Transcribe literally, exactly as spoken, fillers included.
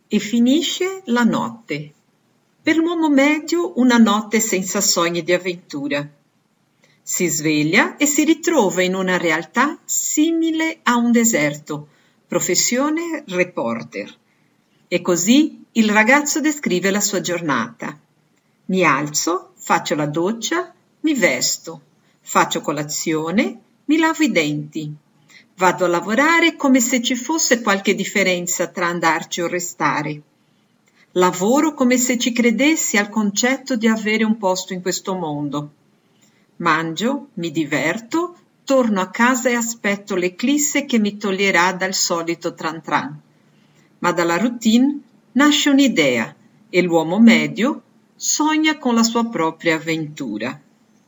E finisce la notte. Per l'uomo medio una notte senza sogni di avventura. Si sveglia e si ritrova in una realtà simile a un deserto, professione reporter. E così il ragazzo descrive la sua giornata. Mi alzo, faccio la doccia, mi vesto, faccio colazione, mi lavo i denti. Vado a lavorare come se ci fosse qualche differenza tra andarci o restare. Lavoro come se ci credessi al concetto di avere un posto in questo mondo. Mangio, mi diverto, torno a casa e aspetto l'eclisse che mi toglierà dal solito tran tran. Ma dalla routine nasce un'idea e l'uomo medio sogna con la sua propria avventura.